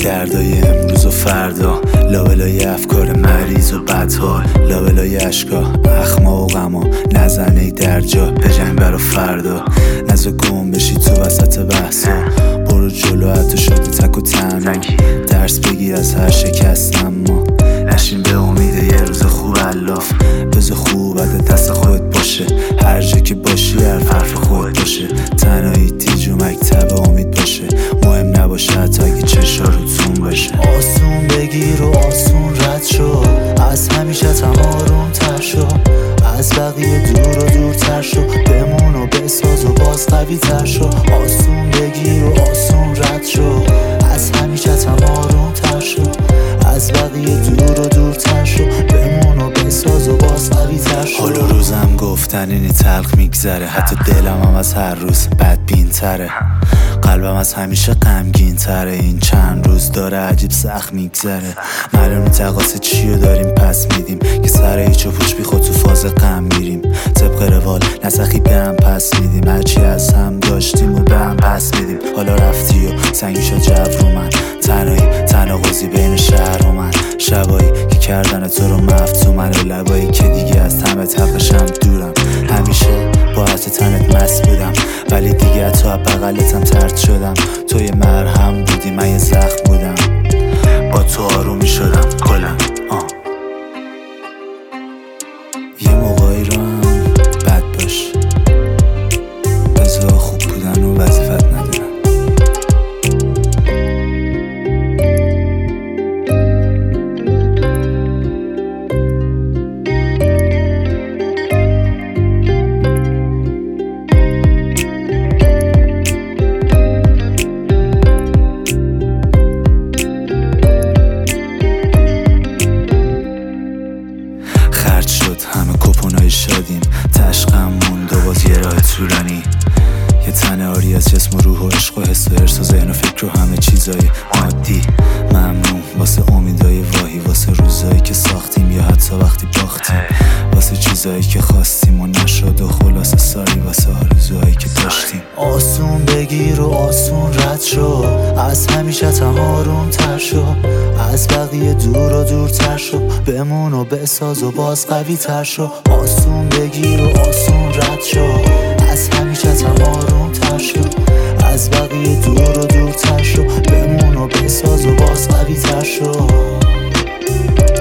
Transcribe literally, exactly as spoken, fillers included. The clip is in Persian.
کردای امروز و فردا، لابلای افکار مریض و بدحال، لابلای اشکا اخما و غما، نزنه در جا بجنگ برا فردا، نزا گم بشی تو وسط بحثا، برو جلو حتی شده تک و تنها، درس بگیر از هر شکست اما نشین به امید یه روز خوب الاف، بذار خوب عدد دست خودت باشه، هر جا که باشی هر حرف خودت باشه، تنهایی تیج و مکتب امید باشه، مهم نباشه حتی اگه چشا روتون باشه. آسون بگیر و آسون رد شو، از همیشه تم آروم تر شو، از بقیه دور و دورتر شو، بمون و بساز و باز قوی تر شو. آسون بگیر و آسون رد شو، از همیشه تم آروم تر شو، از بقیه دور و دورتر شو، بمون و بساز و باز قوی تر شو. حالا روزم گفتن اینی تلخ میگذره، حتی دلم هم از هر روز بدبین تره، قلبم از همیشه غمگین تره، این چند روز داره عجیب سخت میگذره، معلوم تقاسه چیو داریم پس میدیم که سر هیچ و پوچ بی خود تو فاز غم میریم، طبق روال نسخی به هم پس میدیم، هرچی از هم داشتیم و به هم پس میدیم. حالا رفتی و سنگی شد جو رو من، تنهایی تناقضی بین شهر و من، شبایی که کردن تو رو مفتو من، و لبایی که دیگه از تمت حقشم دورم، همیشه با حت تنت مست بودم ولی دیگه تو بغلتم ترد شدم، تو یه مرهم بودی من یه زخم بودم، با تو آروم می شدم کلم. یه موقعی رو هم بد باش، بذار خوب بودن و وظیفت ندارم. خرج شد همه کپونای شادیم، تشقم موند و باز یه راه طولانی، یه تن آری از جسم و روح و عشق و حس و حرس و ذهن و فکر و همه چیزای عادی. ممنون واسه امیدای واهی، واسه روزایی که ساختیم یا حتی وقتی باختیم، واسه چیزایی که خواستیم و نشد و خلاصه ساری واسه آرزوهایی که داشتیم. آسون بگیر و آسون رد شو، از همیشه تم آروم تر شو، از بقیه دور و دورتر شو، بمون و بساز و باز قوی تر شو. آسون بگیر و آسون رد شو، از همیشه تم آروم تر شو، از بقیه دور و دورتر شو، بمون و بساز و باز قوی تر شو.